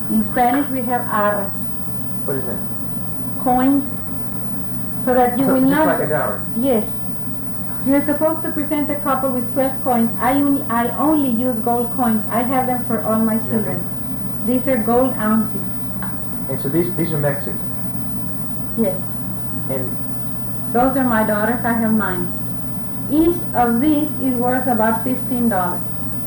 In Spanish we have arras. What is that? Coins. So that you will just not... like a dowry? Yes. You're supposed to present a couple with 12 coins. I only use gold coins. I have them for all my children. These are gold ounces. And so these are Mexican? Yes. And those are my daughters. I have mine. Each of these is worth about $15.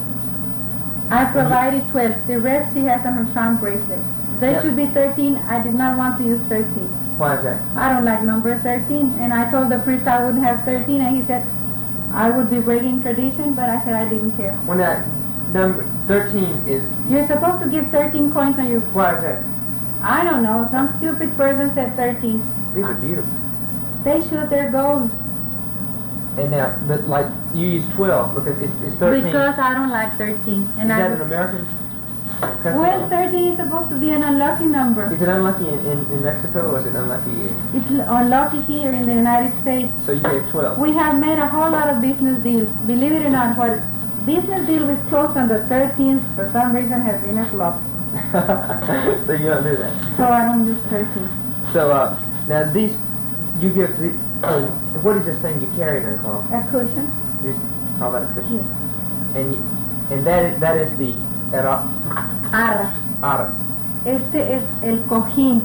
I provided 12. The rest she has on her charm bracelet. They should be 13. I did not want to use 13. Why is that? I don't like number 13. And I told the priest I wouldn't have 13, and he said I would be breaking tradition, but I said I didn't care. When that number 13 is... You're supposed to give 13 coins on your... Why is that? I don't know. Some stupid person said 13. These are beautiful. They should. They're gold. And now, but like, you use 12 because it's 13. Because I don't like 13. And is that an American custom? Well, 13 is supposed to be an unlucky number. Is it unlucky in Mexico, or is it unlucky It's unlucky here in the United States. So you gave 12. We have made a whole lot of business deals. Believe it or not, what business deal was closed on the 13th for some reason has been a flop. So you don't do that? So I don't use 13. So, now these, you give the... what is this thing you carry then called? A cushion. You call that a cushion? Yes. And that is the Arras. Arras. Este es el cojín.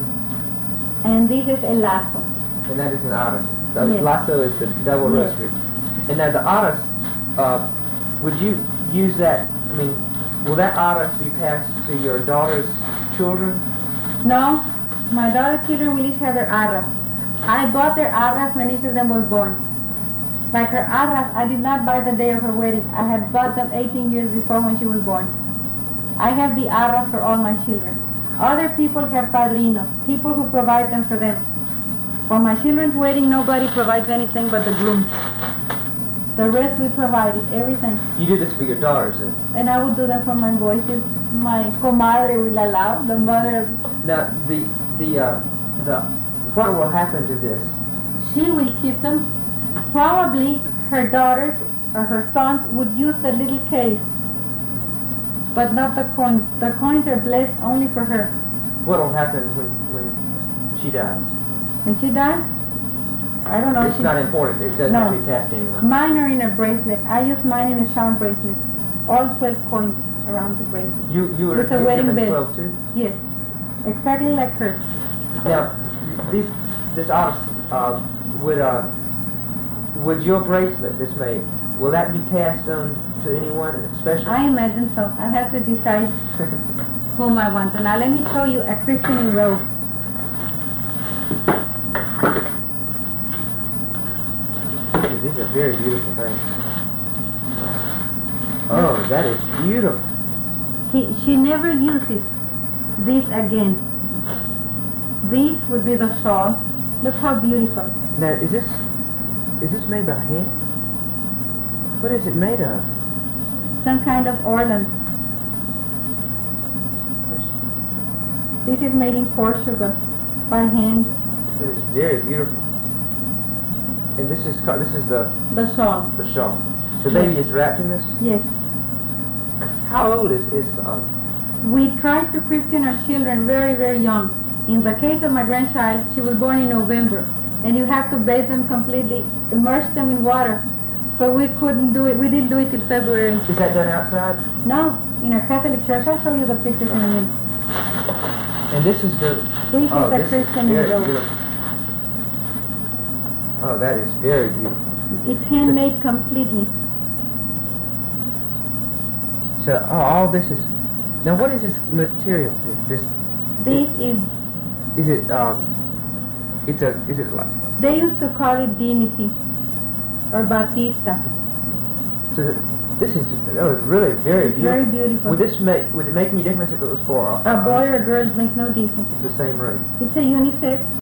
And this is el lazo. And that is an arras. The Yes. lasso is the double Yes. rosary. And now the arras, would you use that, I mean, will that arras be passed to your daughter's children? No, my daughter's children will each have their arras. I bought their arras when each of them was born. Like her arras, I did not buy the day of her wedding. I had bought them 18 years before when she was born. I have the arras for all my children. Other people have padrinos, people who provide them for them. For my children's wedding, nobody provides anything but the groom. The rest we provided, everything. You do this for your daughters then? And I would do that for my boys if my comadre will allow, the mother. Now, what will happen to this? She will keep them. Probably her daughters or her sons would use the little case, but not the coins. The coins are blessed only for her. What will happen when she dies? When she dies, I don't know. It's not important. It doesn't have to be passed to anyone. Mine are in a bracelet. I use mine in a charm bracelet. All 12 coins around the bracelet. You were With a wedding given bell. 12 too? Yes, exactly like hers. Now, this arras, would your bracelet that's made, will that be passed on to anyone special? I imagine so. I have to decide whom I want. And now let me show you a christening robe. These are very beautiful things. Oh, that is beautiful. She never uses this again. This would be the shawl. Look how beautiful. Now, is this made by hand? What is it made of? Some kind of ornament. This is made in Portugal by hand. It is very beautiful. And this is the shawl. The shawl. The baby is wrapped in this? Yes. How old is We tried to christen our children very, very young. In the case of my grandchild, she was born in November, and you have to bathe them completely, immerse them in water. So we couldn't do it. We didn't do it till February. Is that done outside? No, in our Catholic church. I'll show you the pictures in a minute. And this is the... This is the christening robe. Oh, that is very beautiful. It's handmade completely. So, all this is... Now, what is this material? Is it, is it like... They used to call it dimity or batista. So, this is really very beautiful. Very beautiful. Would it make any difference if it was for... a boy or girl makes no difference. It's the same robe. It's a unisex.